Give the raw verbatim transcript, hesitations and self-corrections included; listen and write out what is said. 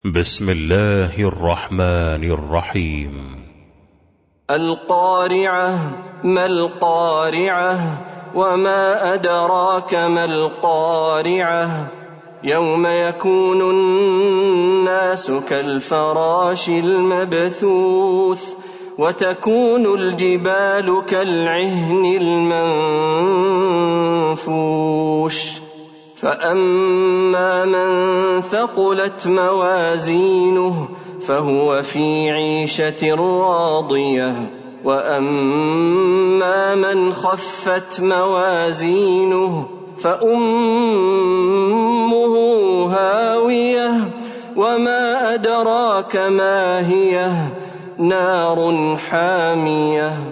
بسم الله الرحمن الرحيم. القارعة. ما القارعة؟ وما أدراك ما القارعة؟ يوم يكون الناس كالفراش المبثوث وتكون الجبال كالعهن المنفوش. فأما من ثقلت موازينه فهو في عيشة راضية، وأما من خفت موازينه فأمه هاوية، وما أدراك ما هي؟ نار حامية.